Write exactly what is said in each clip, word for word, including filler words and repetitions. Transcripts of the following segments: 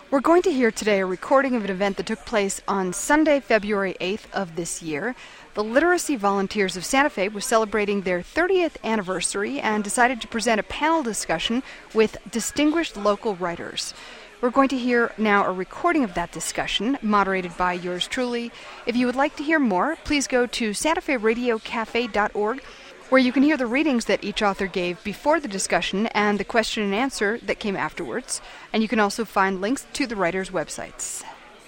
We're going to hear today a recording of an event that took place on Sunday, February eighth of this year. The Literacy Volunteers of Santa Fe were celebrating their thirtieth anniversary and decided to present a panel discussion with distinguished local writers. We're going to hear now a recording of that discussion, moderated by yours truly. If you would like to hear more, please go to santa fe radio cafe dot org, where you can hear the readings that each author gave before the discussion and the question and answer that came afterwards. And you can also find links to the writers' websites.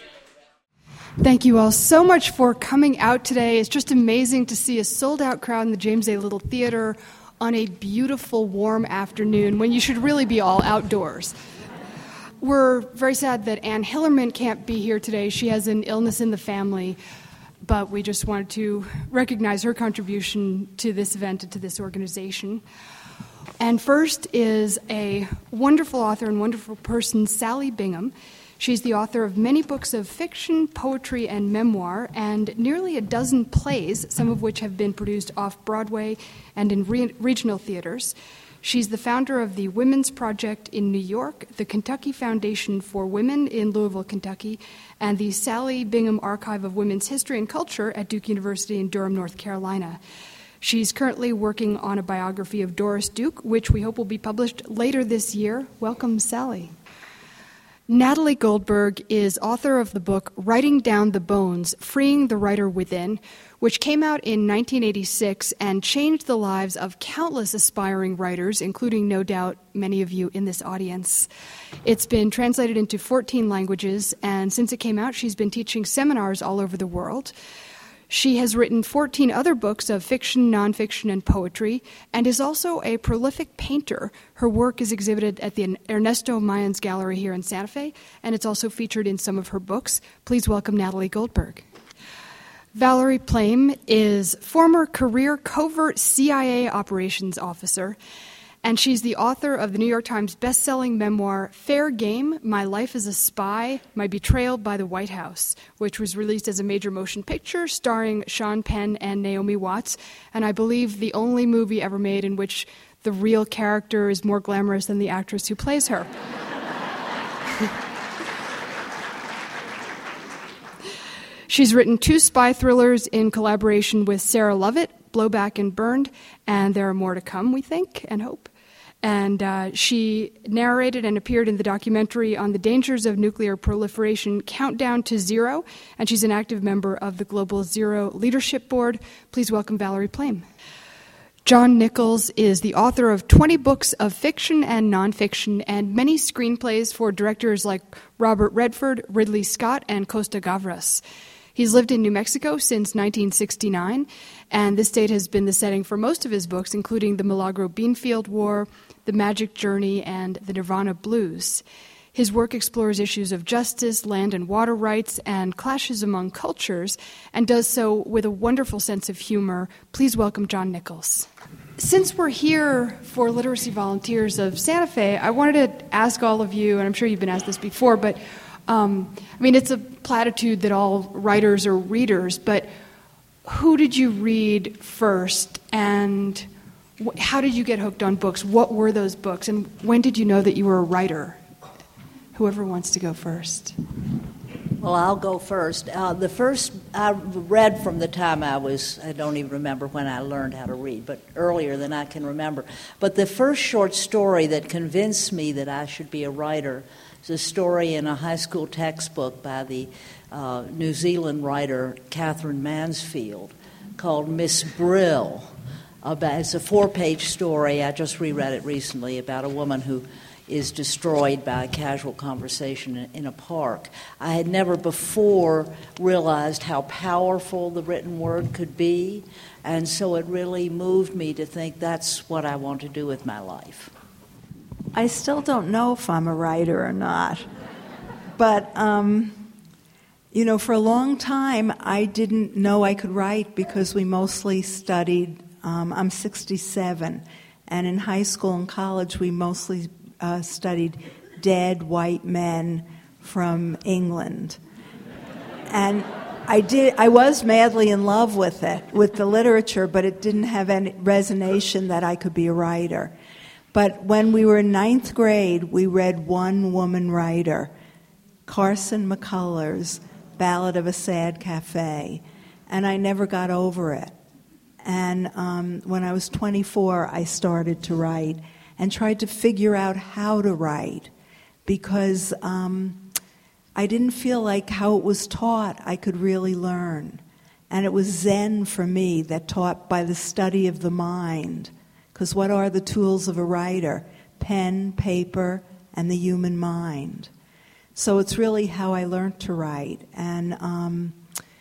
Thank you all so much for coming out today. It's just amazing to see a sold-out crowd in the James A. Little Theater on a beautiful, warm afternoon when you should really be all outdoors. We're very sad that Anne Hillerman can't be here today. She has an illness in the family. But we just wanted to recognize her contribution to this event and to this organization. And first is a wonderful author and wonderful person, Sally Bingham. She's the author of many books of fiction, poetry, and memoir, and nearly a dozen plays, some of which have been produced off-Broadway and in re- regional theaters. She's the founder of the Women's Project in New York, the Kentucky Foundation for Women in Louisville, Kentucky, and the Sally Bingham Archive of Women's History and Culture at Duke University in Durham, North Carolina. She's currently working on a biography of Doris Duke, which we hope will be published later this year. Welcome, Sally. Natalie Goldberg is author of the book Writing Down the Bones, Freeing the Writer Within, which came out in nineteen eighty-six and changed the lives of countless aspiring writers, including, no doubt, many of you in this audience. It's been translated into fourteen languages, and since it came out, she's been teaching seminars all over the world. She has written fourteen other books of fiction, nonfiction, and poetry, and is also a prolific painter. Her work is exhibited at the Ernesto Mayans Gallery here in Santa Fe, and it's also featured in some of her books. Please welcome Natalie Goldberg. Valerie Plame is former career covert C I A operations officer, and she's the author of the New York Times bestselling memoir, Fair Game, My Life as a Spy, My Betrayal by the White House, which was released as a major motion picture starring Sean Penn and Naomi Watts, and I believe the only movie ever made in which the real character is more glamorous than the actress who plays her. She's written two spy thrillers in collaboration with Sarah Lovett, Blowback and Burned, and there are more to come, we think and hope. And uh, she narrated and appeared in the documentary on the dangers of nuclear proliferation, Countdown to Zero, and she's an active member of the Global Zero Leadership Board. Please welcome Valerie Plame. John Nichols is the author of twenty books of fiction and nonfiction and many screenplays for directors like Robert Redford, Ridley Scott, and Costa Gavras. He's lived in New Mexico since nineteen sixty-nine, and this state has been the setting for most of his books, including The Milagro Beanfield War, The Magic Journey, and The Nirvana Blues. His work explores issues of justice, land and water rights, and clashes among cultures, and does so with a wonderful sense of humor. Please welcome John Nichols. Since we're here for Literacy Volunteers of Santa Fe, I wanted to ask all of you, and I'm sure you've been asked this before, but Um, I mean, it's a platitude that all writers are readers, but who did you read first, and wh- how did you get hooked on books? What were those books, and when did you know that you were a writer? Whoever wants to go first. Well, I'll go first. Uh, the first I read from the time I was, I don't even remember when I learned how to read, but earlier than I can remember. But the first short story that convinced me that I should be a writer is a story in a high school textbook by the uh, New Zealand writer Catherine Mansfield called Miss Brill. About, it's a four-page story. I just reread it recently about a woman who is destroyed by a casual conversation in, in a park. I had never before realized how powerful the written word could be, and so it really moved me to think that's what I want to do with my life. I still don't know if I'm a writer or not. But, um, you know, for a long time, I didn't know I could write because we mostly studied, um, I'm sixty-seven, and in high school and college, we mostly uh, studied dead white men from England. And I did. I was madly in love with it, with the literature, but it didn't have any resonation that I could be a writer. But when we were in ninth grade, we read One Woman Writer, Carson McCullers' Ballad of a Sad Cafe, and I never got over it. And um, when I was twenty-four, I started to write and tried to figure out how to write, because um, I didn't feel like how it was taught I could really learn. And it was Zen for me, that taught by the study of the mind. Because what are the tools of a writer? Pen, paper, and the human mind. So it's really how I learned to write. And um,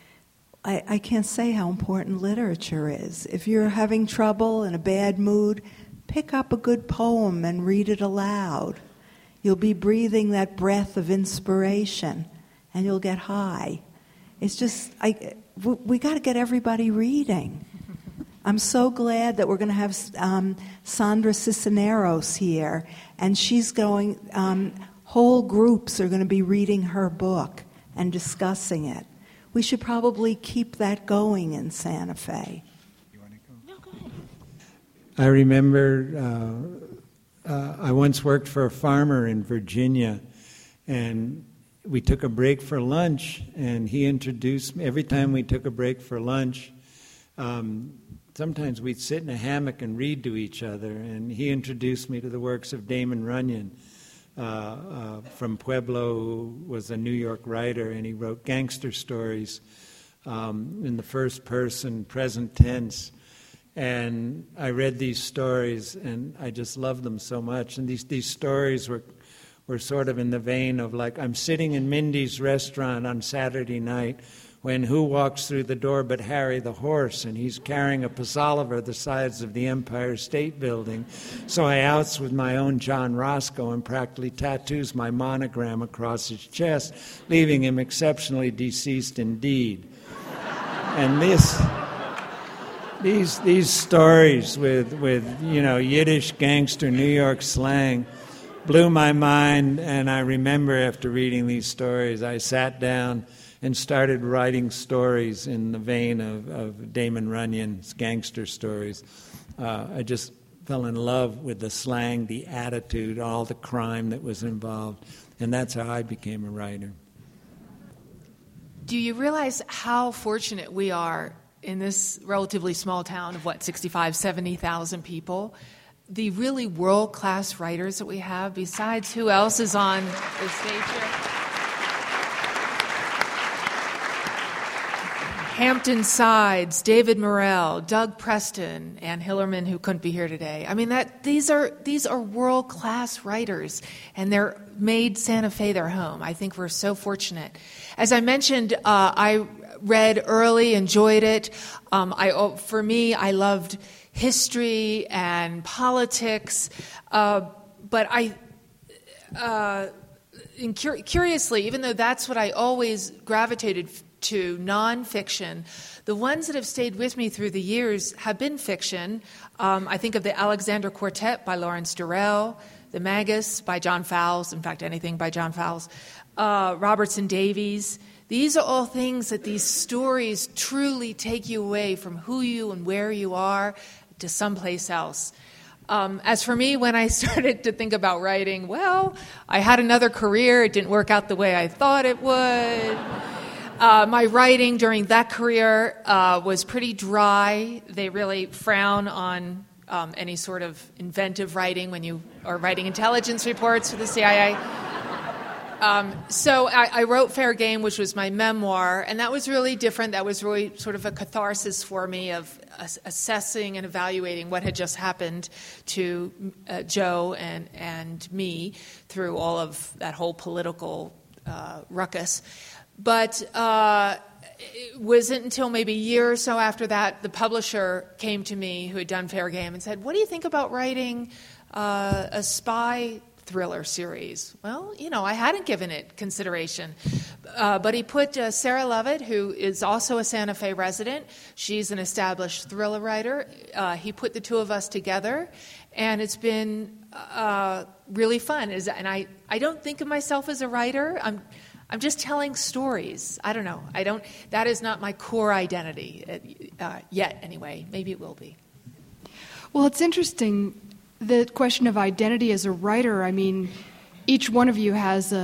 I, I can't say how important literature is. If you're having trouble, in a bad mood, pick up a good poem and read it aloud. You'll be breathing that breath of inspiration, and you'll get high. It's just, I, we, we got to get everybody reading. I'm so glad that we're going to have um, Sandra Cisneros here, and she's going, um, whole groups are going to be reading her book and discussing it. We should probably keep that going in Santa Fe. You want to go? No, go ahead. I remember uh, uh, I once worked for a farmer in Virginia, and we took a break for lunch, and he introduced me. Every time we took a break for lunch, um, sometimes we'd sit in a hammock and read to each other, and he introduced me to the works of Damon Runyon uh, uh, from Pueblo, who was a New York writer, and he wrote gangster stories um, in the first person, present tense. And I read these stories, and I just loved them so much. And these, these stories were were sort of in the vein of, like, I'm sitting in Mindy's restaurant on Saturday night when who walks through the door but Harry the horse, and he's carrying a psalver the size of the Empire State Building. So I outs with my own John Roscoe and practically tattoos my monogram across his chest, leaving him exceptionally deceased indeed. And this... These these stories with, with, you know, Yiddish gangster New York slang blew my mind, and I remember after reading these stories, I sat down and started writing stories in the vein of, of Damon Runyon's gangster stories. Uh, I just fell in love with the slang, the attitude, all the crime that was involved, and that's how I became a writer. Do you realize how fortunate we are in this relatively small town of, what, sixty-five, seventy thousand people? The really world-class writers that we have, besides who else is on the stage here? Hampton Sides, David Morrell, Doug Preston, Ann Hillerman, who couldn't be here today. I mean, that these are these are world-class writers, and they're made Santa Fe their home. I think we're so fortunate. As I mentioned, uh, I read early, enjoyed it. Um, I, for me, I loved history and politics, uh, but I, uh, in cur- curiously, even though that's what I always gravitated to, nonfiction, the ones that have stayed with me through the years have been fiction. Um, I think of the Alexander Quartet by Lawrence Durrell, The Magus by John Fowles, in fact, anything by John Fowles, uh, Robertson Davies. These are all things that these stories truly take you away from who you and where you are to someplace else. Um, as for me, when I started to think about writing, well, I had another career. It didn't work out the way I thought it would. Uh, my writing during that career uh, was pretty dry. They really frown on um, any sort of inventive writing when you are writing intelligence reports for the C I A. Um, so I, I wrote Fair Game, which was my memoir, and that was really different. That was really sort of a catharsis for me of ass- assessing and evaluating what had just happened to uh, Joe and, and me through all of that whole political uh, ruckus. But uh, it wasn't until maybe a year or so after that the publisher came to me, who had done Fair Game, and said, what do you think about writing uh, a spy thriller series? Well, you know, I hadn't given it consideration. Uh, but he put uh, Sarah Lovett, who is also a Santa Fe resident. She's an established thriller writer. Uh, he put the two of us together, and it's been uh, really fun. Is And I, I don't think of myself as a writer. I'm I'm just telling stories. I don't know. I don't. That is not my core identity uh, yet, anyway. Maybe it will be. Well, it's interesting, the question of identity as a writer. I mean, each one of you has a,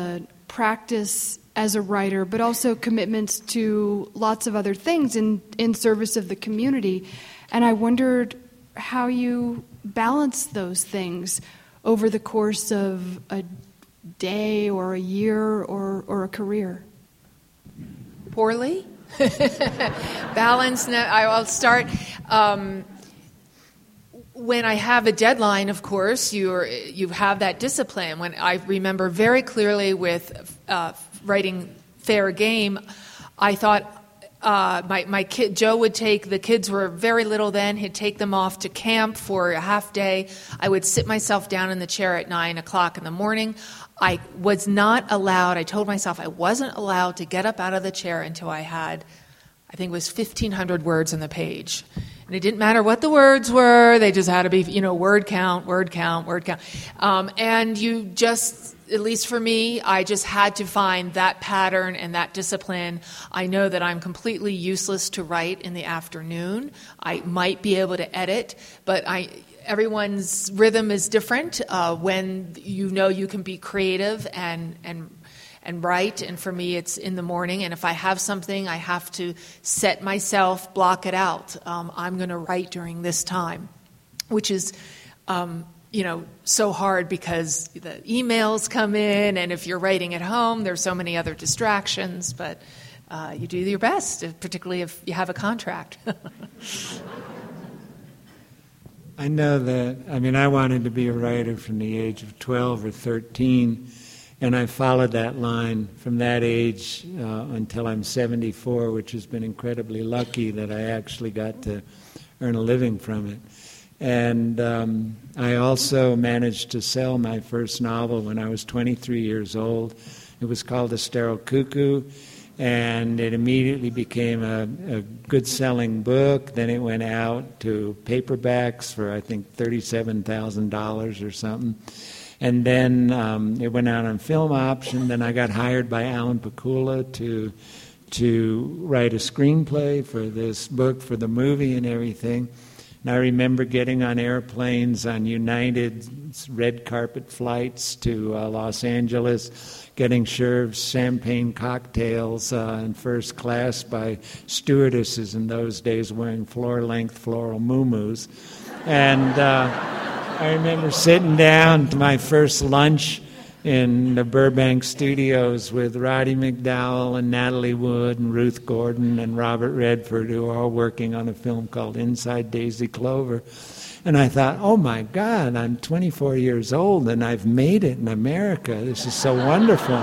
practice as a writer, but also commitments to lots of other things in, in service of the community. And I wondered how you balance those things over the course of a day or a year or, or a career. Poorly? Balance, no, I'll start. Um, when I have a deadline, of course, you're, you have that discipline. When I remember very clearly with uh, writing Fair Game, I thought uh, my, my kid, Joe would take, the kids were very little then, he'd take them off to camp for a half day. I would sit myself down in the chair at nine o'clock in the morning. I was not allowed, I told myself I wasn't allowed to get up out of the chair until I had, I think it was fifteen hundred words on the page. And it didn't matter what the words were, they just had to be, you know, word count, word count, word count. Um, and you just, at least for me, I just had to find that pattern and that discipline. I know that I'm completely useless to write in the afternoon. I might be able to edit, but I... Everyone's rhythm is different uh, when you know you can be creative and, and and write. And for me, it's in the morning. And if I have something, I have to set myself, block it out. Um, I'm going to write during this time, which is, um, you know, so hard because the emails come in. And if you're writing at home, there's so many other distractions. But uh, you do your best, particularly if you have a contract. I know that, I mean, I wanted to be a writer from the age of twelve or thirteen, and I followed that line from that age uh, until I'm seventy-four, which has been incredibly lucky that I actually got to earn a living from it. And um, I also managed to sell my first novel when I was twenty-three years old. It was called A Sterile Cuckoo, and it immediately became a, a good-selling book. Then it went out to paperbacks for, I think, thirty-seven thousand dollars or something. And then um, it went out on film option. Then I got hired by Alan Pakula to to write a screenplay for this book, for the movie and everything. And I remember getting on airplanes on United's red carpet flights to uh, Los Angeles, getting served champagne cocktails uh, in first class by stewardesses in those days wearing floor-length floral muumuus. And uh, I remember sitting down to my first lunch in the Burbank studios with Roddy McDowall and Natalie Wood and Ruth Gordon and Robert Redford, who were all working on a film called Inside Daisy Clover. And I thought, oh my God, I'm twenty-four years old and I've made it in America. This is so wonderful.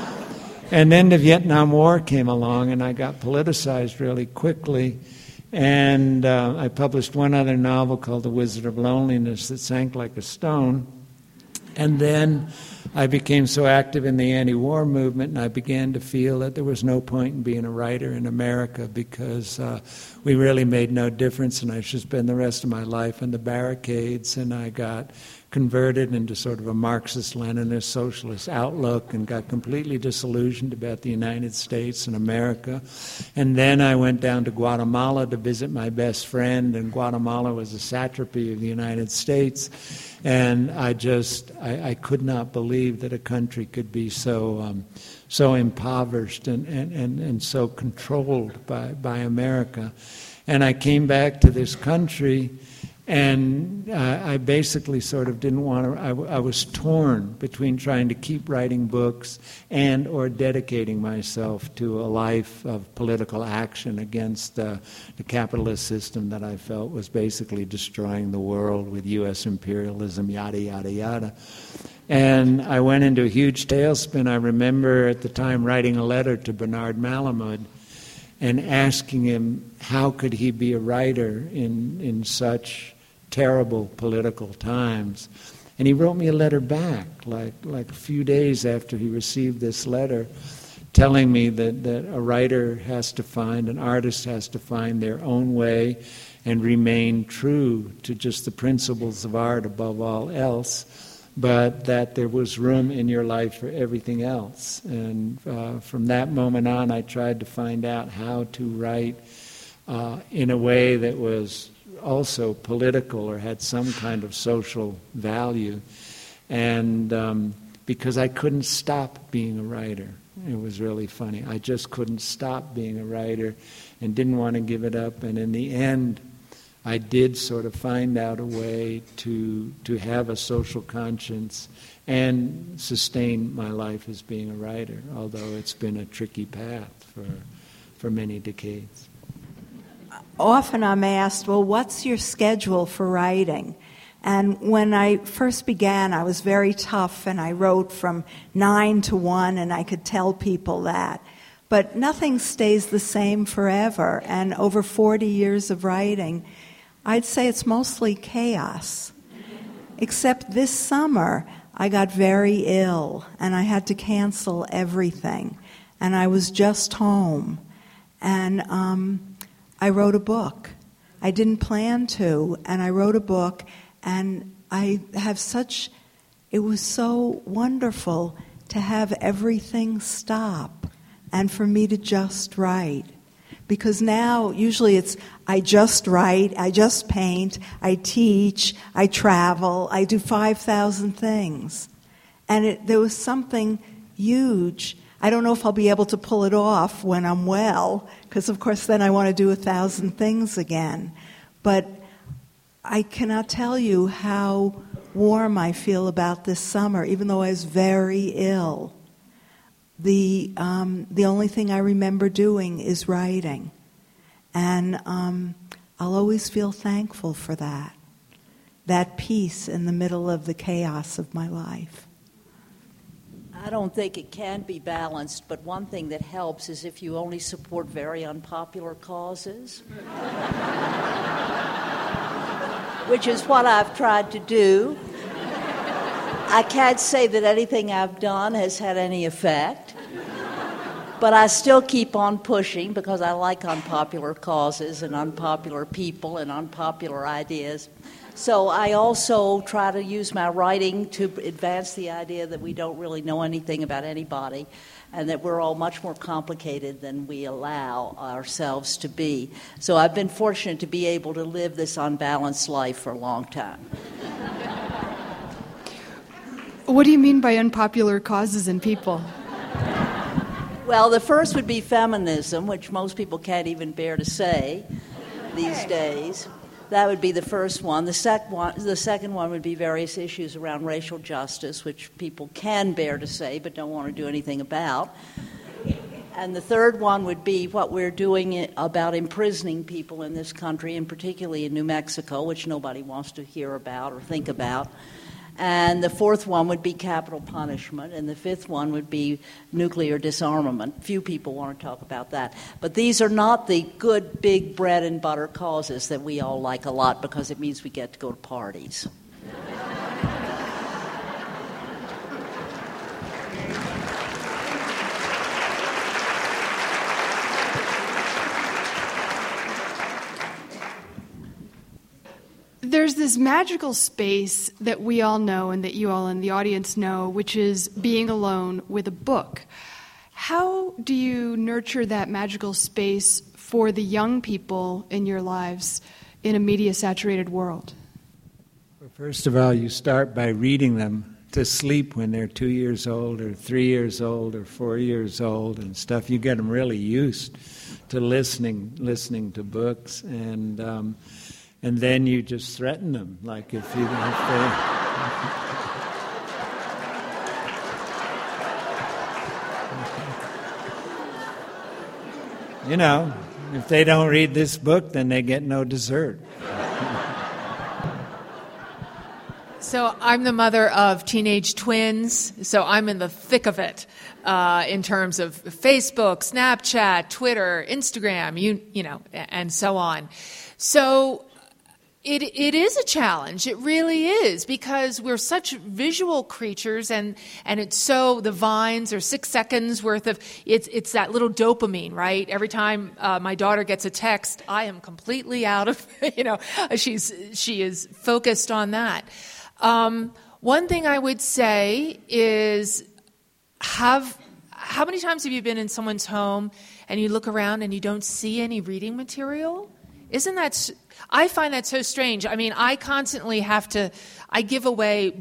And then the Vietnam War came along and I got politicized really quickly. And uh, I published one other novel called The Wizard of Loneliness that sank like a stone. And then I became so active in the anti-war movement, and I began to feel that there was no point in being a writer in America because uh, we really made no difference, and I should spend the rest of my life in the barricades. And I got converted into sort of a Marxist-Leninist socialist outlook and got completely disillusioned about the United States and America. And then I went down to Guatemala to visit my best friend, and Guatemala was a satrapy of the United States. And I just, I, I could not believe that a country could be so um, so impoverished and, and, and, and so controlled by, by America. And I came back to this country, and uh, I basically sort of didn't want to, I, I was torn between trying to keep writing books and or dedicating myself to a life of political action against uh, the capitalist system that I felt was basically destroying the world with U S imperialism, yada, yada, yada. And I went into a huge tailspin. I remember at the time writing a letter to Bernard Malamud and asking him how could he be a writer in, in such terrible political times. And he wrote me a letter back, like like a few days after he received this letter, telling me that, that a writer has to find, an artist has to find their own way and remain true to just the principles of art above all else, but that there was room in your life for everything else. And uh, from that moment on, I tried to find out how to write uh, in a way that was also political or had some kind of social value. And um, because I couldn't stop being a writer. It was really funny. I just couldn't stop being a writer and didn't want to give it up. And in the end, I did sort of find out a way to to have a social conscience and sustain my life as being a writer, although it's been a tricky path for for many decades. Often I'm asked, well, what's your schedule for writing? And when I first began, I was very tough, and I wrote from nine to one, and I could tell people that. But nothing stays the same forever, and over forty years of writing, I'd say it's mostly chaos. Except this summer, I got very ill, and I had to cancel everything, and I was just home, and um, I wrote a book. I didn't plan to, and I wrote a book. And I have such, it was so wonderful to have everything stop and for me to just write. Because now, usually it's, I just write, I just paint, I teach, I travel, I do five thousand things. And it, there was something huge. I don't know if I'll be able to pull it off when I'm well, because of course then I want to do a thousand things again. But I cannot tell you how warm I feel about this summer, even though I was very ill. The um, the only thing I remember doing is writing. And um, I'll always feel thankful for that, that peace in the middle of the chaos of my life. I don't think it can be balanced, but one thing that helps is if you only support very unpopular causes. Which is what I've tried to do. I can't say that anything I've done has had any effect, but I still keep on pushing because I like unpopular causes and unpopular people and unpopular ideas. So I also try to use my writing to advance the idea that we don't really know anything about anybody and that we're all much more complicated than we allow ourselves to be. So I've been fortunate to be able to live this unbalanced life for a long time. What do you mean by unpopular causes and people? Well, the first would be feminism, which most people can't even bear to say these days. That would be the first one. The, sec- one. the second one would be various issues around racial justice, which people can bear to say but don't want to do anything about. And the third one would be what we're doing about imprisoning people in this country, and particularly in New Mexico, which nobody wants to hear about or think about. And the fourth one would be capital punishment, and the fifth one would be nuclear disarmament. Few people want to talk about that. But these are not the good, big bread and butter causes that we all like a lot because it means we get to go to parties. There's this magical space that we all know and that you all in the audience know, which is being alone with a book. How do you nurture that magical space for the young people in your lives in a media-saturated world? Well, first of all, you start by reading them to sleep when they're two years old or three years old or four years old and stuff. You get them really used to listening, listening to books, and um, and then you just threaten them, like if you if they. You know, if they don't read this book, then they get no dessert. So I'm the mother of teenage twins, so I'm in the thick of it uh, in terms of Facebook, Snapchat, Twitter, Instagram, you you know, and so on. So it it is a challenge. It really is, because we're such visual creatures, and, and it's so, the Vines are six seconds worth of, it's it's that little dopamine, right? Every time uh, my daughter gets a text, I am completely out of, you know, she's she is focused on that. Um, one thing I would say is, have how many times have you been in someone's home and you look around and you don't see any reading material? Isn't that, I find that so strange. I mean, I constantly have to, I give away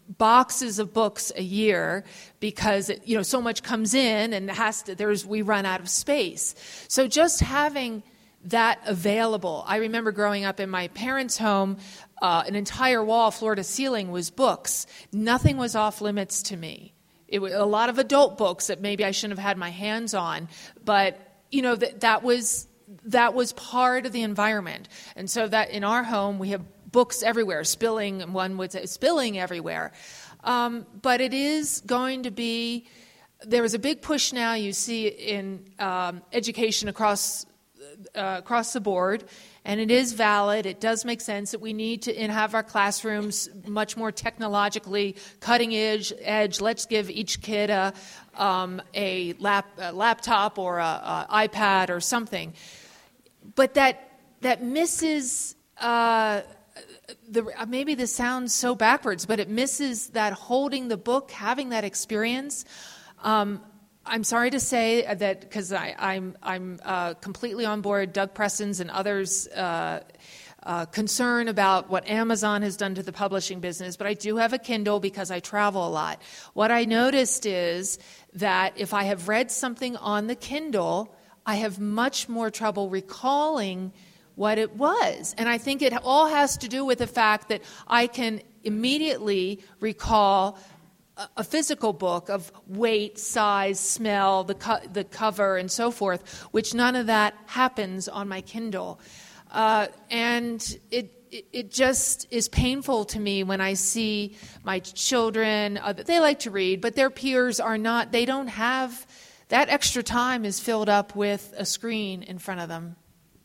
boxes of books a year because it, you know so much comes in and has to there's we run out of space. So just having that available. I remember growing up in my parents' home, uh, an entire wall, floor to ceiling, was books. Nothing was off limits to me. It was a lot of adult books that maybe I shouldn't have had my hands on, but you know that that was that was part of the environment. And so that in our home we have books everywhere, spilling, one would say, spilling everywhere. Um, but it is going to be, there is a big push now you see in um, education across uh, across the board, and it is valid. It does make sense that we need to in have our classrooms much more technologically cutting edge. edge. Let's give each kid a, um, a, lap, a laptop or a, a iPad or something. But that, that misses... Uh, The, maybe this sounds so backwards, but it misses that holding the book, having that experience. Um, I'm sorry to say that because I'm I'm uh, completely on board Doug Preston's and others' uh, uh, concern about what Amazon has done to the publishing business, but I do have a Kindle because I travel a lot. What I noticed is that if I have read something on the Kindle, I have much more trouble recalling what it was. And I think it all has to do with the fact that I can immediately recall a, a physical book of weight, size, smell, the co- the cover, and so forth, which none of that happens on my Kindle. Uh, and it, it it just is painful to me when I see my children, uh, they like to read, but their peers are not, they don't have, that extra time is filled up with a screen in front of them.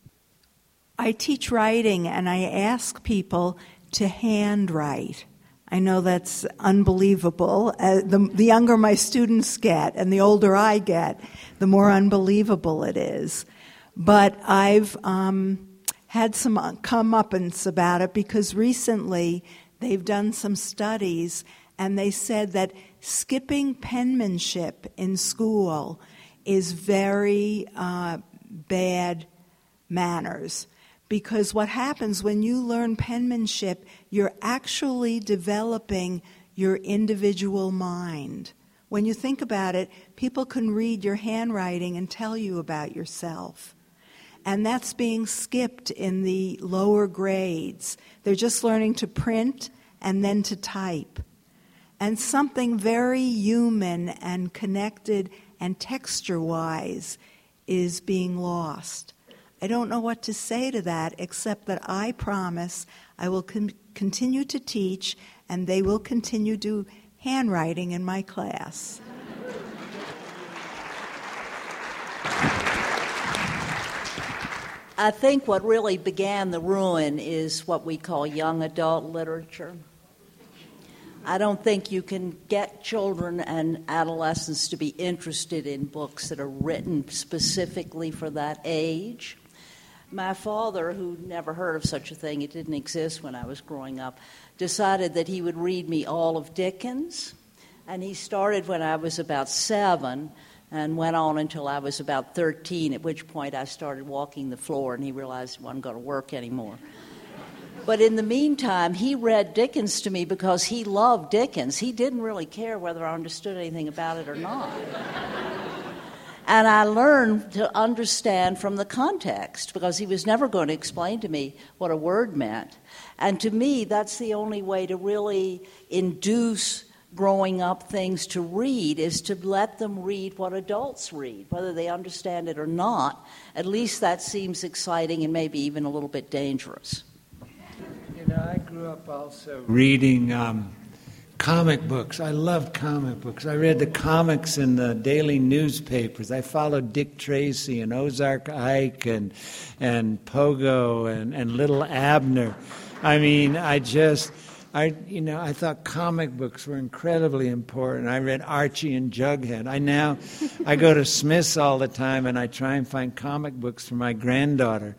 I teach writing, and I ask people to handwrite. I know that's unbelievable. Uh, the, the younger my students get and the older I get, the more unbelievable it is. But I've um, had some comeuppance about it because recently they've done some studies, and they said that skipping penmanship in school is very uh, bad manners. Because what happens when you learn penmanship, you're actually developing your individual mind. When you think about it, people can read your handwriting and tell you about yourself. And that's being skipped in the lower grades. They're just learning to print and then to type. And something very human and connected and texture-wise is being lost. I don't know what to say to that, except that I promise I will con- continue to teach, and they will continue to do handwriting in my class. I think what really began the ruin is what we call young adult literature. I don't think you can get children and adolescents to be interested in books that are written specifically for that age. My father, who never heard of such a thing, it didn't exist when I was growing up, decided that he would read me all of Dickens. And he started when I was about seven and went on until I was about thirteen, at which point I started walking the floor and he realized he wasn't going to work anymore. But in the meantime, he read Dickens to me because he loved Dickens. He didn't really care whether I understood anything about it or not. And I learned to understand from the context because he was never going to explain to me what a word meant. And to me, that's the only way to really induce growing up things to read is to let them read what adults read, whether they understand it or not. At least that seems exciting and maybe even a little bit dangerous. You know, I grew up also reading um, comic books. I loved comic books. I read the comics in the daily newspapers. I followed Dick Tracy and Ozark Ike and and Pogo and, and Little Abner. I mean, I just, I you know, I thought comic books were incredibly important. I read Archie and Jughead. I now, I go to Smith's all the time and I try and find comic books for my granddaughter.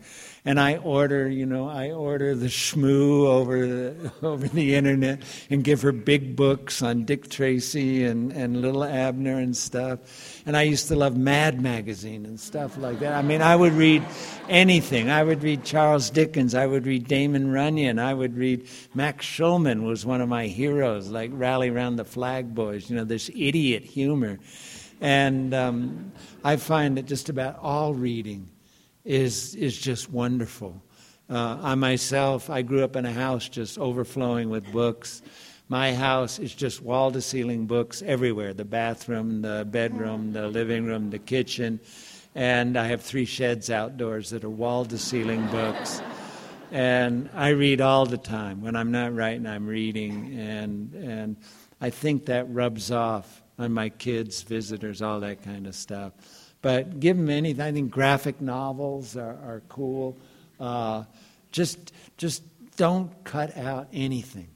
And I order, you know, I order the Shmoo over the, over the internet and give her big books on Dick Tracy and, and Little Abner and stuff. And I used to love Mad Magazine and stuff like that. I mean, I would read anything. I would read Charles Dickens. I would read Damon Runyon. I would read Max Schulman was one of my heroes, like Rally Round the Flag Boys, you know, this idiot humor. And um, I find that just about all reading is is just wonderful. Uh, I myself, I grew up in a house just overflowing with books. My house is just wall-to-ceiling books everywhere, the bathroom, the bedroom, the living room, the kitchen. And I have three sheds outdoors that are wall-to-ceiling books. And I read all the time. When I'm not writing, I'm reading. And and I think that rubs off on my kids, visitors, all that kind of stuff. But give them anything. I think graphic novels are, are cool. Uh, just, just don't cut out anything.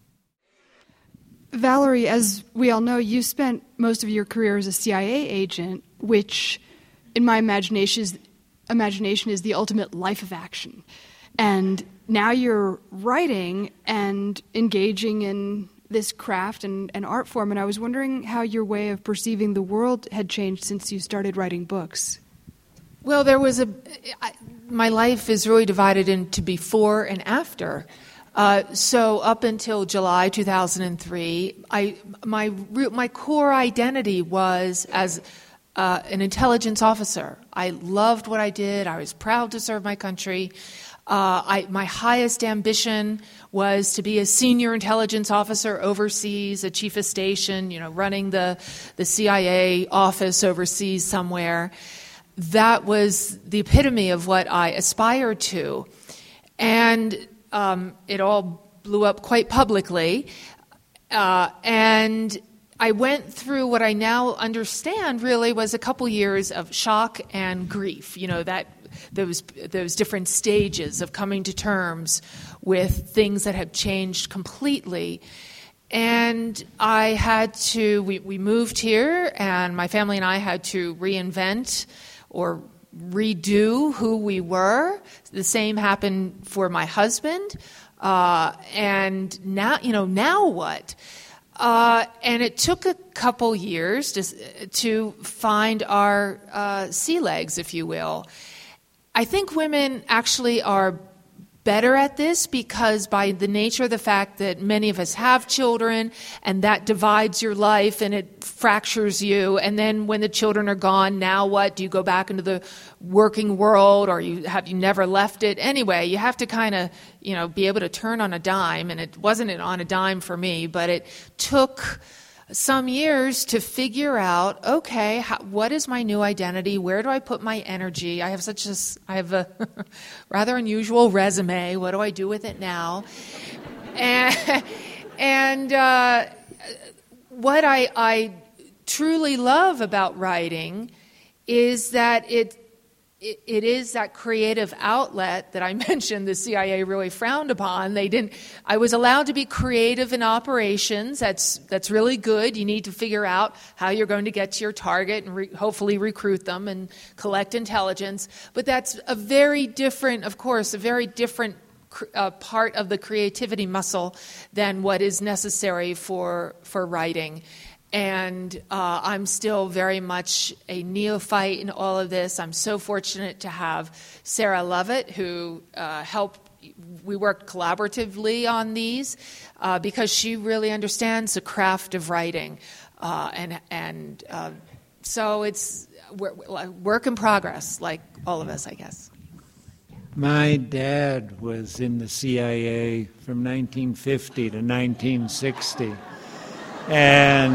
Valerie, as we all know, you spent most of your career as a C I A agent, which, in my imagination, is, imagination is the ultimate life of action. And now you're writing and engaging in this craft and, and art form, and I was wondering how your way of perceiving the world had changed since you started writing books. Well, there was a... I, my life is really divided into before and after. Uh, so up until July two thousand three, I my my core identity was as uh, an intelligence officer. I loved what I did. I was proud to serve my country. Uh, I, my highest ambition was to be a senior intelligence officer overseas, a chief of station, you know, running the, the C I A office overseas somewhere. That was the epitome of what I aspired to. And um, it all blew up quite publicly. Uh, and I went through what I now understand really was a couple years of shock and grief, you know, that those those different stages of coming to terms with things that have changed completely. And I had to, we, we moved here, and my family and I had to reinvent or redo who we were. The same happened for my husband. Uh, and now, you know, now what? Uh, and it took a couple years to, to find our uh, sea legs, if you will. I think women actually are better at this because by the nature of the fact that many of us have children and that divides your life and it fractures you, and then when the children are gone, now what? Do you go back into the working world, or you have you never left it? Anyway, you have to kind of, you know, be able to turn on a dime, and it wasn't on a dime for me, but it took some years to figure out, okay, how, what is my new identity? Where do I put my energy? I have such a, I have a rather unusual resume. What do I do with it now? And, and uh, what I, I truly love about writing is that it It, it is that creative outlet that I mentioned the C I A really frowned upon. They didn't. I was allowed to be creative in operations. That's that's really good. You need to figure out how you're going to get to your target and re, hopefully recruit them and collect intelligence. But that's a very different, of course, a very different uh, part of the creativity muscle than what is necessary for for writing. And uh, I'm still very much a neophyte in all of this. I'm so fortunate to have Sarah Lovett, who uh, helped. We worked collaboratively on these uh, because she really understands the craft of writing, uh, and and uh, so it's work in progress, like all of us, I guess. My dad was in the C I A from nineteen fifty to nineteen sixty. And,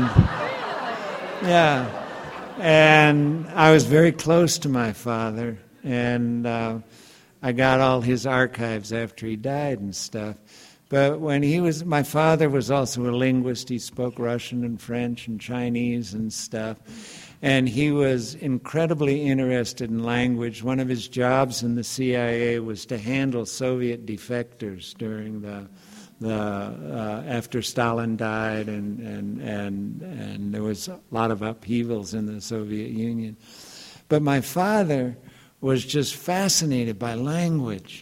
yeah, and I was very close to my father, and uh, I got all his archives after he died and stuff. But when he was, my father was also a linguist. He spoke Russian and French and Chinese and stuff. And he was incredibly interested in language. One of his jobs in the C I A was to handle Soviet defectors during the The, uh, after Stalin died, and, and, and, and there was a lot of upheavals in the Soviet Union. But my father was just fascinated by language.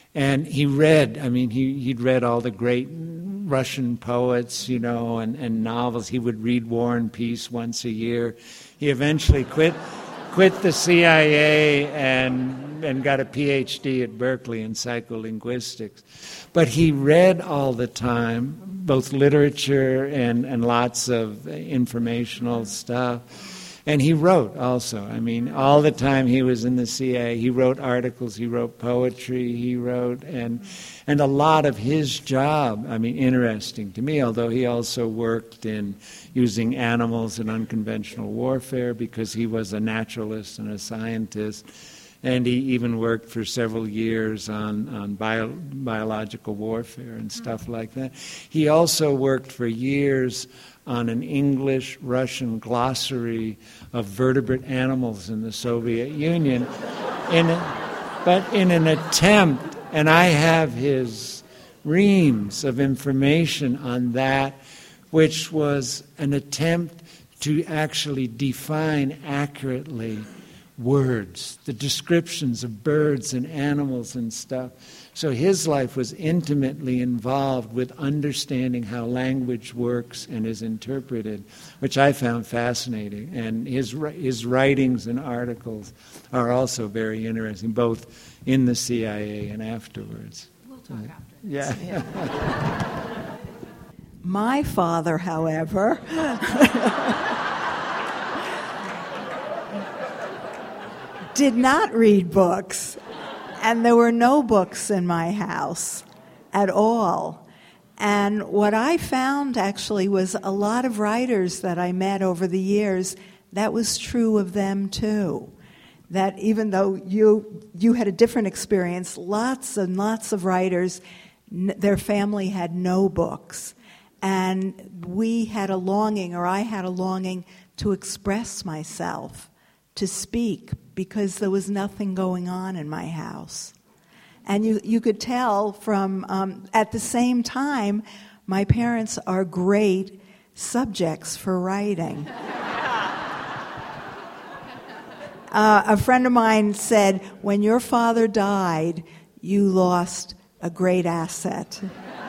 And he read, I mean, he, he'd read all the great Russian poets, you know, and, and novels. He would read War and Peace once a year. He eventually quit quit the C I A and and got a P H D at Berkeley in psycholinguistics. But he read all the time, both literature and, and lots of informational stuff. And he wrote also. I mean, all the time he was in the C I A, he wrote articles, he wrote poetry, he wrote, and and a lot of his job, I mean, interesting to me, although he also worked in using animals in unconventional warfare because he was a naturalist and a scientist. And he even worked for several years on, on bio, biological warfare and stuff like that. He also worked for years on an English-Russian glossary of vertebrate animals in the Soviet Union, in a, but in an attempt, and I have his reams of information on that, which was an attempt to actually define accurately words, the descriptions of birds and animals and stuff. So his life was intimately involved with understanding how language works and is interpreted, which I found fascinating. And his his writings and articles are also very interesting, both in the C I A and afterwards. We'll talk uh, after. Yeah. yeah. My father, however, did not read books. And there were no books in my house at all. And what I found actually was a lot of writers that I met over the years, that was true of them too. That even though you you had a different experience, lots and lots of writers, n- their family had no books. And we had a longing, or I had a longing, to express myself, to speak, because there was nothing going on in my house. And you, you could tell from, um, at the same time, my parents are great subjects for writing. uh, a friend of mine said, when your father died, you lost a great asset.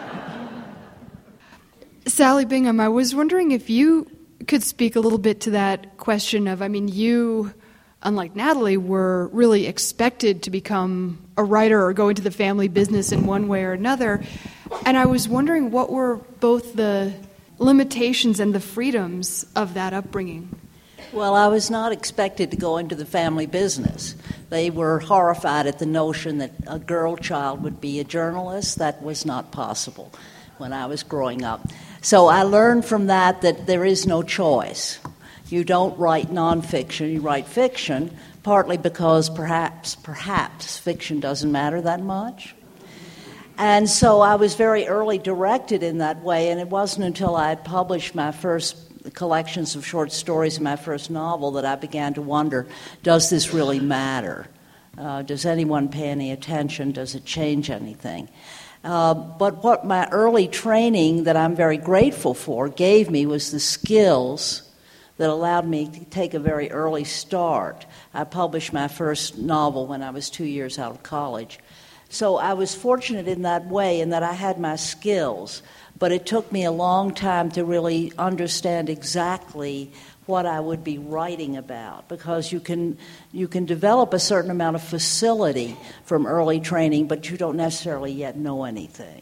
Sally Bingham, I was wondering if you could speak a little bit to that question of, I mean, you, unlike Natalie, were really expected to become a writer or go into the family business in one way or another. And I was wondering what were both the limitations and the freedoms of that upbringing. Well, I was not expected to go into the family business. They were horrified at the notion that a girl child would be a journalist. That was not possible when I was growing up. So I learned from that that there is no choice. You don't write nonfiction, you write fiction, partly because perhaps, perhaps fiction doesn't matter that much. And so I was very early directed in that way, and it wasn't until I had published my first collections of short stories in my first novel that I began to wonder, does this really matter? Uh, does anyone pay any attention? Does it change anything? Uh, but what my early training that I'm very grateful for gave me was the skills that allowed me to take a very early start. I published my first novel when I was two years out of college. So I was fortunate in that way in that I had my skills, but it took me a long time to really understand exactly what I would be writing about, because you can you can develop a certain amount of facility from early training, but you don't necessarily yet know anything.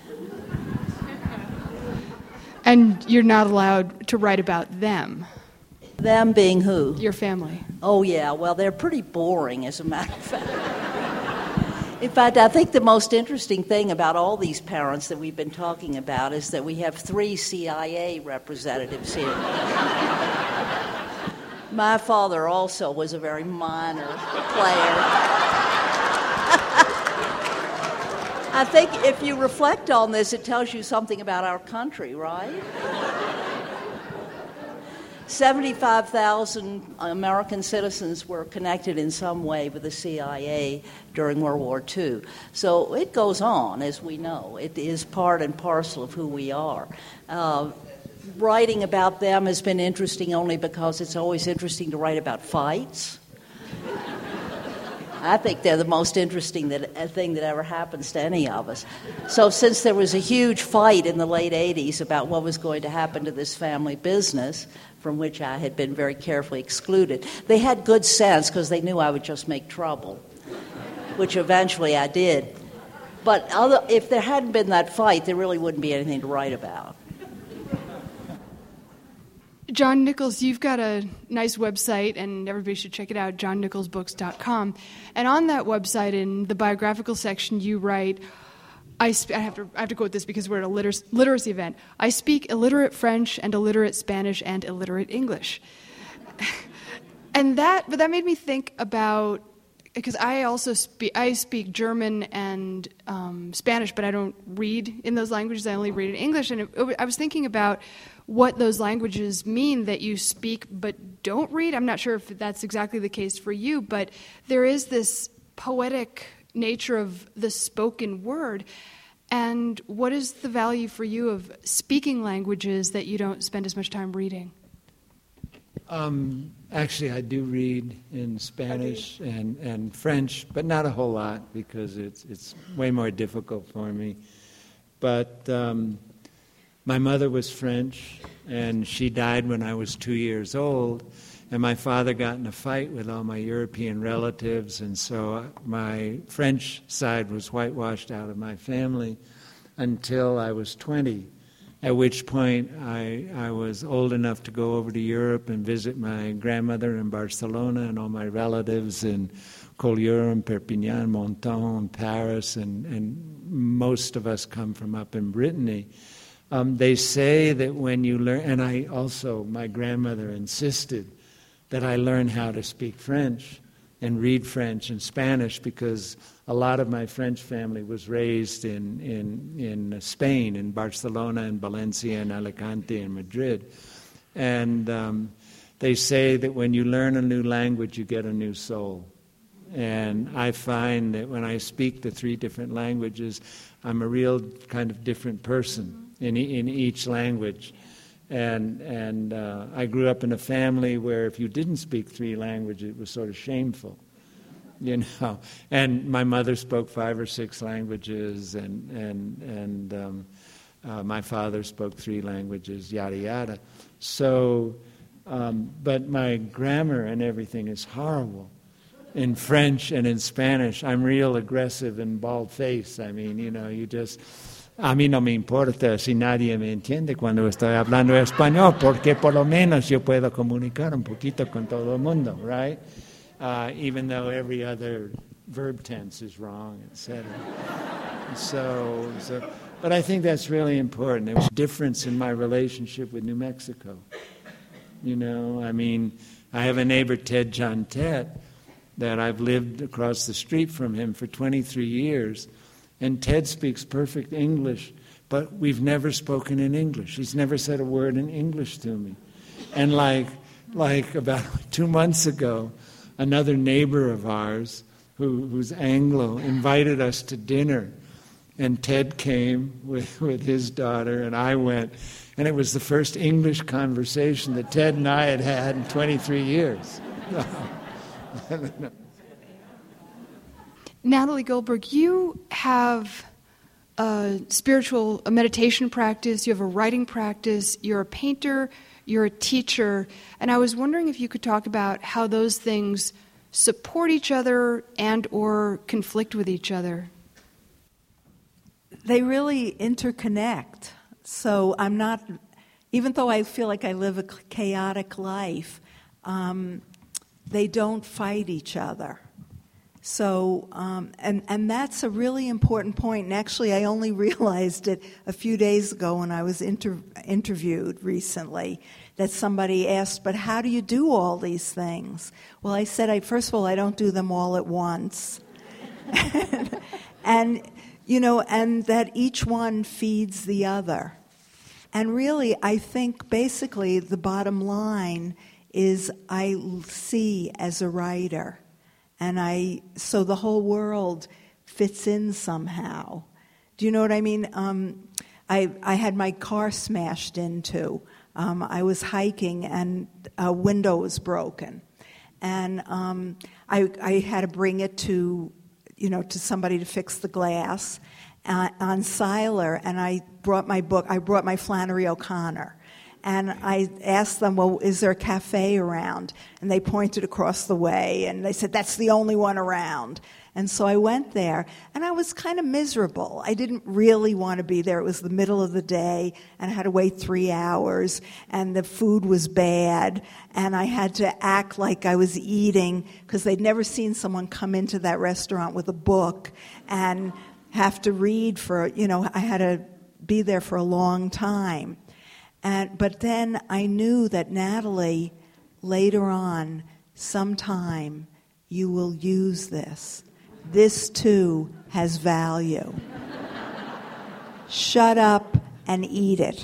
And you're not allowed to write about them. Them being who? Your family. Oh, yeah. Well, they're pretty boring, as a matter of fact. In fact, I think the most interesting thing about all these parents that we've been talking about is that we have three C I A representatives here. My father also was a very minor player. I think if you reflect on this, it tells you something about our country, right? seventy-five thousand American citizens were connected in some way with the C I A during World War Two. So it goes on, as we know. It is part and parcel of who we are. Uh, writing about them has been interesting only because it's always interesting to write about fights. I think they're the most interesting that, uh, thing that ever happens to any of us. So since there was a huge fight in the late eighties about what was going to happen to this family business, from which I had been very carefully excluded, they had good sense because they knew I would just make trouble, which eventually I did. But other, if there hadn't been that fight, there really wouldn't be anything to write about. John Nichols, you've got a nice website, and everybody should check it out, john nichols books dot com. And on that website, in the biographical section, you write, I, sp- I, have, to, I have to quote this because we're at a liter- literacy event, I speak illiterate French and illiterate Spanish and illiterate English. and that, but that made me think about, because I also speak, I speak German and um, Spanish, but I don't read in those languages, I only read in English. And it, it, I was thinking about what those languages mean that you speak but don't read. I'm not sure if that's exactly the case for you, but there is this poetic nature of the spoken word. And what is the value for you of speaking languages that you don't spend as much time reading? Um, actually, I do read in Spanish and, and French, but not a whole lot because it's it's way more difficult for me. But um, my mother was French, and she died when I was two years old. And my father got in a fight with all my European relatives, and so my French side was whitewashed out of my family until I was twenty, at which point I, I was old enough to go over to Europe and visit my grandmother in Barcelona and all my relatives in Collioure and Perpignan, Menton, and Paris, and, and most of us come from up in Brittany. Um, they say that when you learn, and I also, my grandmother insisted that I learn how to speak French and read French and Spanish because a lot of my French family was raised in, in, in Spain, in Barcelona and Valencia and Alicante and Madrid. And um, they say that when you learn a new language, you get a new soul. And I find that when I speak the three different languages, I'm a real kind of different person in, in each language. And and uh, I grew up in a family where if you didn't speak three languages, it was sort of shameful, you know. And my mother spoke five or six languages, and and and um, uh, my father spoke three languages, yada yada. So, um, but my grammar and everything is horrible. In French and in Spanish, I'm real aggressive and bald-faced. I mean, you know, you just... A mí no me importa si nadie me entiende cuando estoy hablando español, porque por lo menos yo puedo comunicar un poquito con todo el mundo, right? Uh, even though every other verb tense is wrong, et cetera. so, so, but I think that's really important. There was a difference in my relationship with New Mexico. You know, I mean, I have a neighbor, Ted Jontet, that I've lived across the street from him for twenty-three years. And Ted speaks perfect English, but we've never spoken in English. He's never said a word in English to me. And like, like about two months ago, another neighbor of ours, who, who's Anglo, invited us to dinner. And Ted came with, with his daughter, and I went. And it was the first English conversation that Ted and I had had in twenty-three years. Natalie Goldberg, you have a spiritual, a meditation practice, you have a writing practice, you're a painter, you're a teacher, and I was wondering if you could talk about how those things support each other and or conflict with each other. They really interconnect. So I'm not, even though I feel like I live a chaotic life, um, they don't fight each other. So, um, and, and that's a really important point. And actually, I only realized it a few days ago when I was inter- interviewed recently, that somebody asked, but how do you do all these things? Well, I said, I, first of all, I don't do them all at once. and, and, you know, and that each one feeds the other. And really, I think basically the bottom line is I see as a writer. And I, so the whole world fits in somehow. Do you know what I mean? Um, I, I had my car smashed into. Um, I was hiking and a window was broken. and um, I, I had to bring it to, you know, to somebody to fix the glass uh, on Siler, and I brought my book. I brought my Flannery O'Connor. And I asked them, well, is there a cafe around? And they pointed across the way, and they said, that's the only one around. And so I went there, and I was kind of miserable. I didn't really want to be there. It was the middle of the day, and I had to wait three hours, and the food was bad, and I had to act like I was eating, because they'd never seen someone come into that restaurant with a book and have to read for, you know, I had to be there for a long time. And, but then I knew that Natalie, later on, sometime, you will use this. This, too, has value. Shut up and eat it.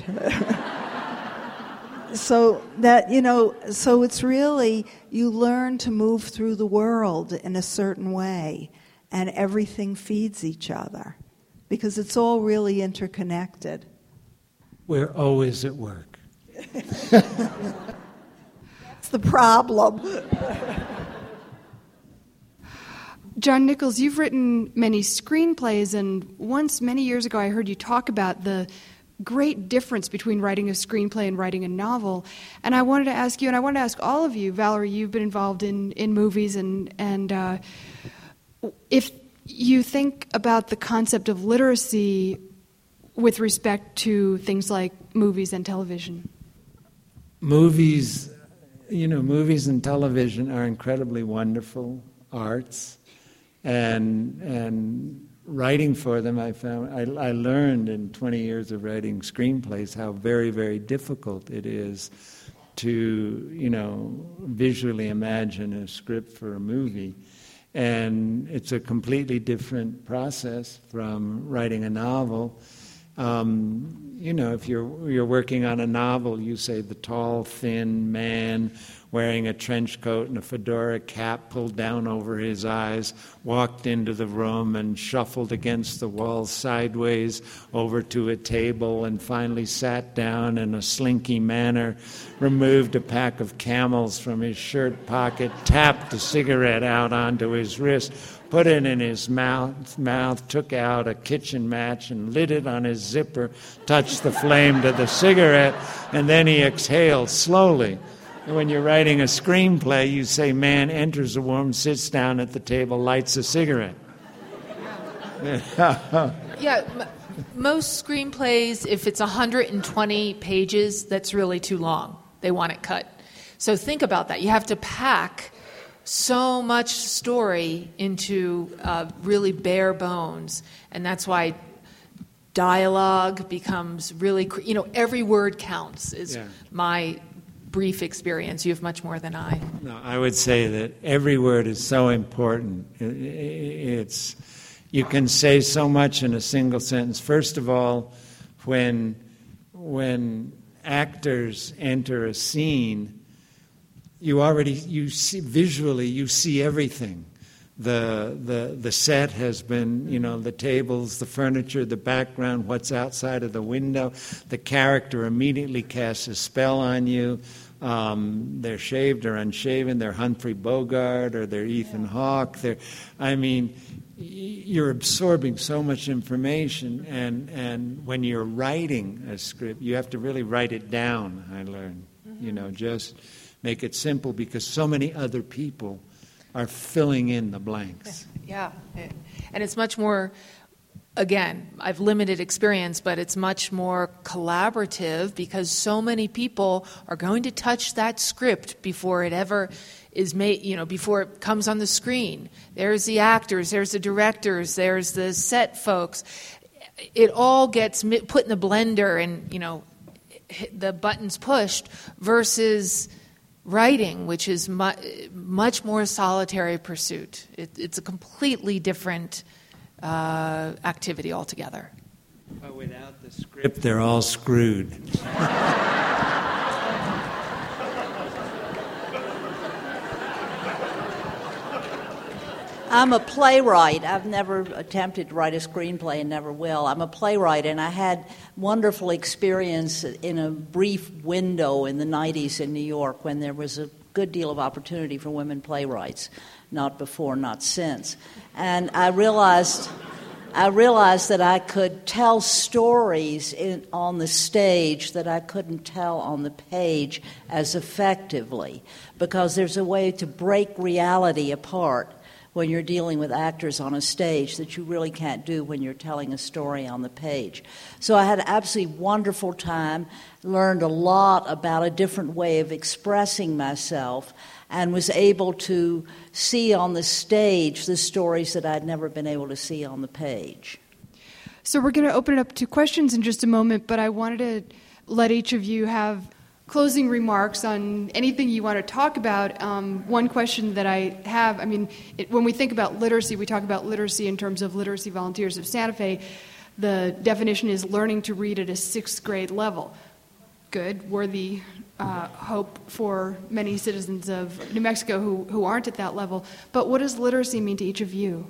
So that, you know, so it's really, you learn to move through the world in a certain way, and everything feeds each other, because it's all really interconnected. We're always at work. That's the problem. John Nichols, you've written many screenplays, and once, many years ago, I heard you talk about the great difference between writing a screenplay and writing a novel. And I wanted to ask you, and I wanted to ask all of you, Valerie, you've been involved in, in movies, and, and uh, if you think about the concept of literacy with respect to things like movies and television. Movies, you know, movies and television are incredibly wonderful arts, and and writing for them, I found, I, I learned in twenty years of writing screenplays how very, very difficult it is to, you know, visually imagine a script for a movie. And it's a completely different process from writing a novel. Um, you know, if you're you're working on a novel, you say the tall, thin man wearing a trench coat and a fedora cap pulled down over his eyes walked into the room and shuffled against the wall sideways over to a table and finally sat down in a slinky manner, removed a pack of Camels from his shirt pocket, tapped a cigarette out onto his wrist, put it in his mouth, mouth, took out a kitchen match and lit it on his zipper, touched the flame to the cigarette, and then he exhaled slowly. And when you're writing a screenplay, you say, man enters the room, sits down at the table, lights a cigarette. Yeah, m- most screenplays, if it's one hundred twenty pages, that's really too long. They want it cut. So think about that. You have to pack so much story into uh, really bare bones, and that's why dialogue becomes really, you know, every word counts is yeah. my brief experience. You have much more than I. No, I would say that every word is so important. It's, you can say so much in a single sentence. First of all, when when actors enter a scene, you already you see visually you see everything. The the the set has been, you know, the tables, the furniture, the background, what's outside of the window. The character immediately casts a spell on you. Um, they're shaved or unshaven. They're Humphrey Bogart or they're Ethan Hawke. They're, I mean, you're absorbing so much information, and and when you're writing a script, you have to really write it down. I learned, mm-hmm. you know, just make it simple because so many other people are filling in the blanks. Yeah, and it's much more, again, I've limited experience, but it's much more collaborative because so many people are going to touch that script before it ever is made, you know, before it comes on the screen. There's the actors, there's the directors, there's the set folks. It all gets put in the blender and, you know, the buttons pushed versus writing, which is mu- much more solitary pursuit. It, it's a completely different uh, activity altogether. But without the script, they're all screwed. I'm a playwright. I've never attempted to write a screenplay and never will. I'm a playwright, and I had wonderful experience in a brief window in the nineties in New York when there was a good deal of opportunity for women playwrights, not before, not since. And I realized... I realized that I could tell stories in, on the stage that I couldn't tell on the page as effectively, because there's a way to break reality apart when you're dealing with actors on a stage that you really can't do when you're telling a story on the page. So I had an absolutely wonderful time, learned a lot about a different way of expressing myself, and was able to see on the stage the stories that I'd never been able to see on the page. So we're going to open it up to questions in just a moment, but I wanted to let each of you have closing remarks on anything you want to talk about. Um, one question that I have, I mean, it, when we think about literacy, we talk about literacy in terms of Literacy Volunteers of Santa Fe. The definition is learning to read at a sixth grade level. Good, worthy uh, hope for many citizens of New Mexico who, who aren't at that level. But what does literacy mean to each of you?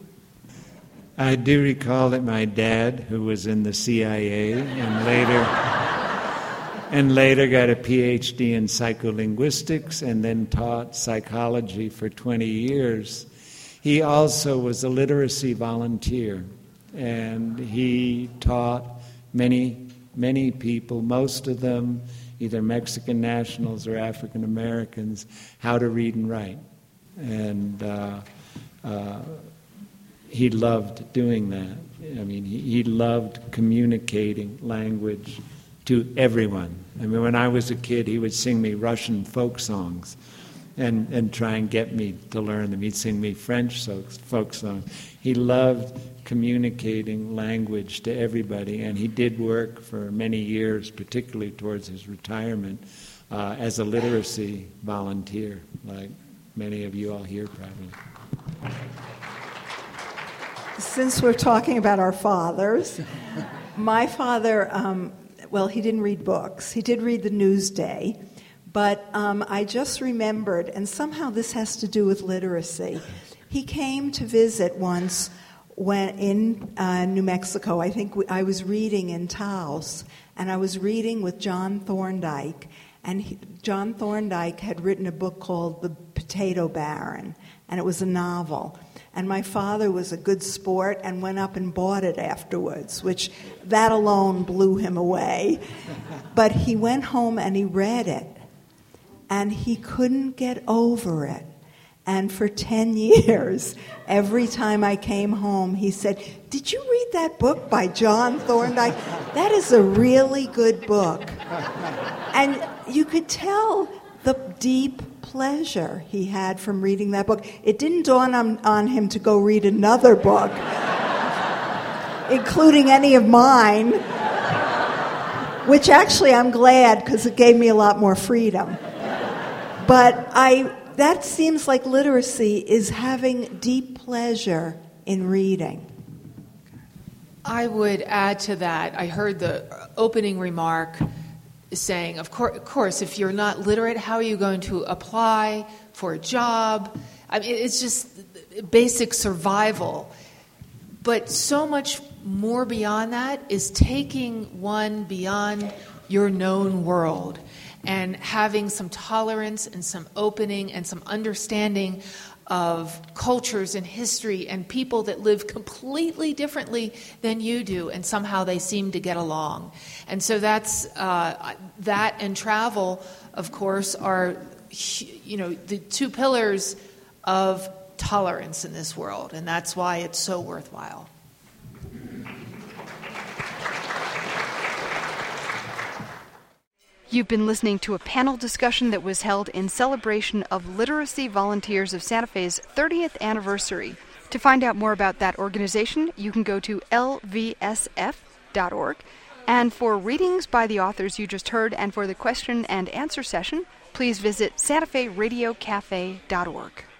I do recall that my dad, who was in the C I A and later and later got a P H D in psycholinguistics and then taught psychology for twenty years, he also was a literacy volunteer, and he taught many Many people, most of them either Mexican nationals or African Americans, how to read and write. And uh, uh, he loved doing that. I mean, he, he loved communicating language to everyone. I mean, when I was a kid, he would sing me Russian folk songs and, and try and get me to learn them. He'd sing me French folk songs. He loved communicating language to everybody, and he did work for many years, particularly towards his retirement, uh, as a literacy volunteer, like many of you all here probably. Since we're talking about our fathers, my father, um, well, he didn't read books. He did read the Newsday, but um, I just remembered, and somehow this has to do with literacy, he came to visit once when in uh, New Mexico. I think we, I was reading in Taos, and I was reading with John Thorndike, and he, John Thorndike had written a book called The Potato Baron, and it was a novel. And my father was a good sport and went up and bought it afterwards, which that alone blew him away. But he went home and he read it, and he couldn't get over it. And for ten years, every time I came home, he said, "Did you read that book by John Thorndike? That is a really good book." And you could tell the deep pleasure he had from reading that book. It didn't dawn on, on him to go read another book, including any of mine, which actually I'm glad, because it gave me a lot more freedom. But I... That seems like literacy is having deep pleasure in reading. I would add to that, I heard the opening remark saying, of course, of course, if you're not literate, how are you going to apply for a job? I mean, it's just basic survival. But so much more beyond that is taking one beyond your known world and having some tolerance and some opening and some understanding of cultures and history and people that live completely differently than you do, and somehow they seem to get along. And so that's uh, that and travel, of course, are, you know, the two pillars of tolerance in this world, and that's why it's so worthwhile. You've been listening to a panel discussion that was held in celebration of Literacy Volunteers of Santa Fe's thirtieth anniversary. To find out more about that organization, you can go to L V S F dot org. And for readings by the authors you just heard and for the question and answer session, please visit Santa Fe Radio Cafe dot org.